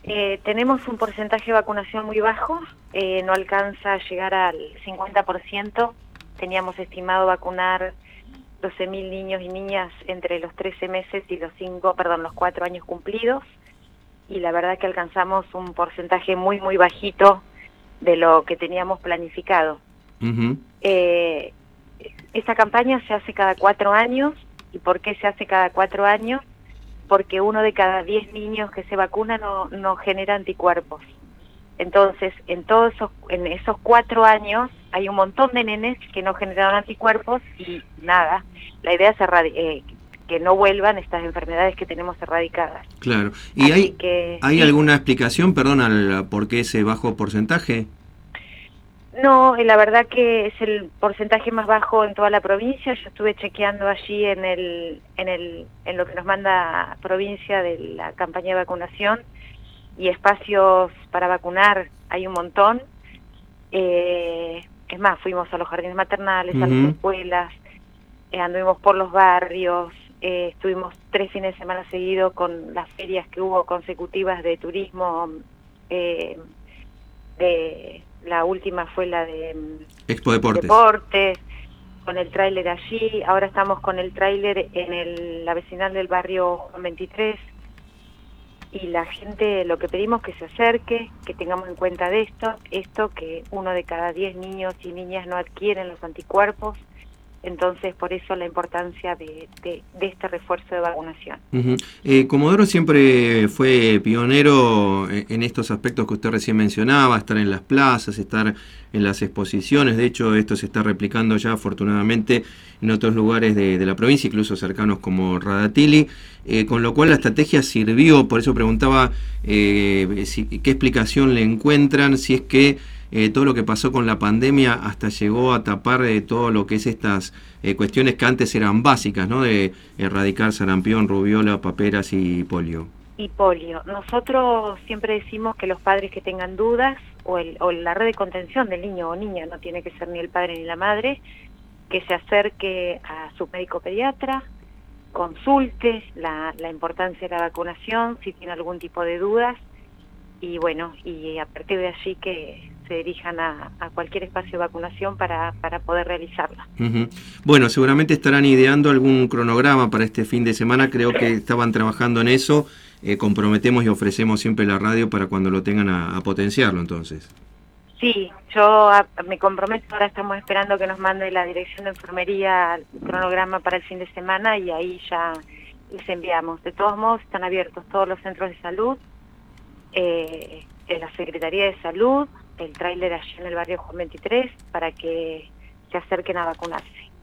Tenemos un porcentaje de vacunación muy bajo, no alcanza a llegar al 50%. Teníamos estimado vacunar 12.000 niños y niñas entre los 13 meses y los 4 años cumplidos, y la verdad que alcanzamos un porcentaje muy, muy bajito de lo que teníamos planificado. Uh-huh. Esta campaña se hace cada 4 años. ¿Y por qué se hace cada 4 años? Porque 1 de cada 10 niños que se vacuna no genera anticuerpos. Entonces, en esos 4 años hay un montón de nenes que no generaron anticuerpos y nada. La idea es que no vuelvan estas enfermedades que tenemos erradicadas. Claro. ¿Y hay sí. alguna explicación, perdón, por qué ese bajo porcentaje? No, la verdad que es el porcentaje más bajo en toda la provincia. Yo estuve chequeando allí en lo que nos manda provincia de la campaña de vacunación, y espacios para vacunar hay un montón. Es más, fuimos a los jardines maternales, a las escuelas, anduvimos por los barrios, estuvimos 3 fines de semana seguidos con las ferias que hubo consecutivas de turismo. La última fue la de Expo Deportes, con el tráiler allí. Ahora estamos con el tráiler en la vecinal del barrio Juan 23, y la gente, lo que pedimos que se acerque, que tengamos en cuenta de esto que 1 de cada 10 niños y niñas no adquieren los anticuerpos. Entonces, por eso la importancia de este refuerzo de vacunación. Uh-huh. Comodoro siempre fue pionero en estos aspectos que usted recién mencionaba, estar en las plazas, estar en las exposiciones. De hecho, esto se está replicando ya afortunadamente en otros lugares de la provincia, incluso cercanos como Radatili, con lo cual la estrategia sirvió. Por eso preguntaba qué explicación le encuentran, si es que todo lo que pasó con la pandemia hasta llegó a tapar todo lo que es estas cuestiones que antes eran básicas, ¿no? De erradicar sarampión, rubiola, paperas y polio. Nosotros siempre decimos que los padres que tengan dudas, o la red de contención del niño o niña, no tiene que ser ni el padre ni la madre, que se acerque a su médico pediatra, consulte la importancia de la vacunación, si tiene algún tipo de dudas, y bueno, y a partir de allí que se dirijan a cualquier espacio de vacunación para poder realizarla. Uh-huh. Bueno, seguramente estarán ideando algún cronograma para este fin de semana. Creo que estaban trabajando en eso. Comprometemos y ofrecemos siempre la radio para cuando lo tengan a potenciarlo, entonces. Sí, yo me comprometo. Ahora estamos esperando que nos mande la dirección de enfermería el cronograma para el fin de semana, y ahí ya les enviamos. De todos modos, están abiertos todos los centros de salud, en la Secretaría de Salud, el tráiler allí en el barrio Juan 23, para que se acerquen a vacunarse.